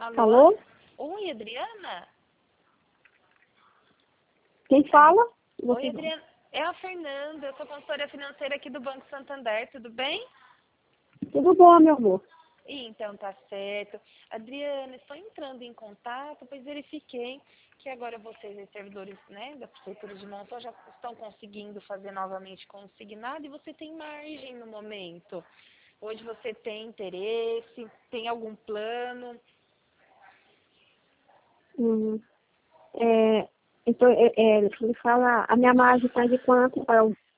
Alô? Alô? Oi, Adriana? Quem fala? Oi, Adriana. É a Fernanda, eu sou consultora financeira aqui do Banco Santander, tudo bem? Tudo bom, meu amor? Então, tá certo. Adriana, estou entrando em contato, pois verifiquei que agora vocês, os servidores, né, da Prefeitura de Monção, já estão conseguindo fazer novamente consignado e você tem margem no momento. Hoje você tem interesse, tem algum plano? Hum, então, me fala, a minha margem está de quanto para o